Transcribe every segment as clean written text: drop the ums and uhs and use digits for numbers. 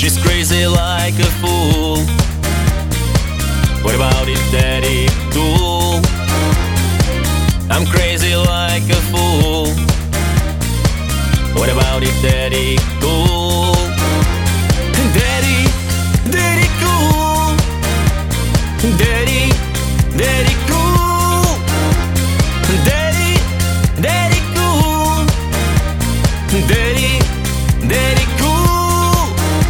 She's crazy like a fool. What about it, Daddy Cool? I'm crazy like a fool. What about it, Daddy Cool? Daddy, Daddy Cool. Daddy, Daddy Cool. Daddy, Daddy Cool. Daddy, Daddy Cool.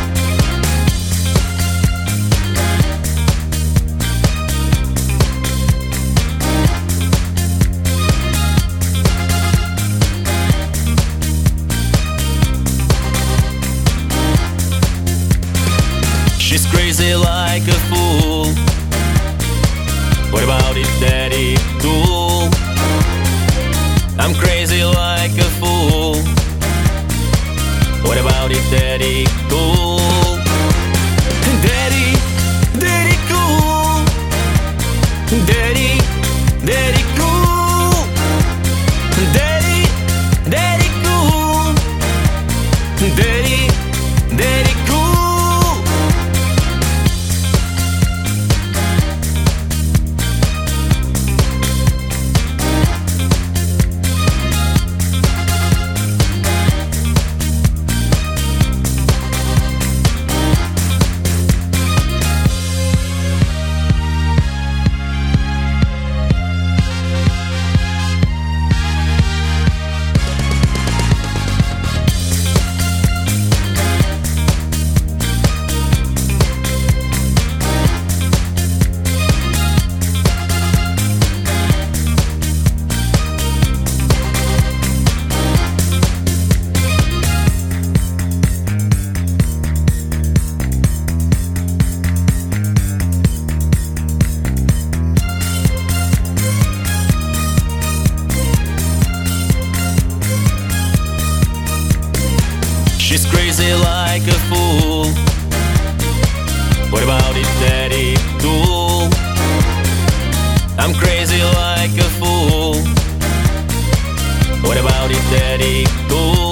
She's crazy like a fool. What about it, Daddy Cool? I'm crazy like a fool. What about it, Daddy Cool? Daddy, Daddy Cool. Daddy, Daddy Cool. Daddy, Daddy Cool. Daddy, Daddy Cool. She's crazy like a fool. What about it, Daddy Cool? I'm crazy like a fool. What about it, Daddy Cool?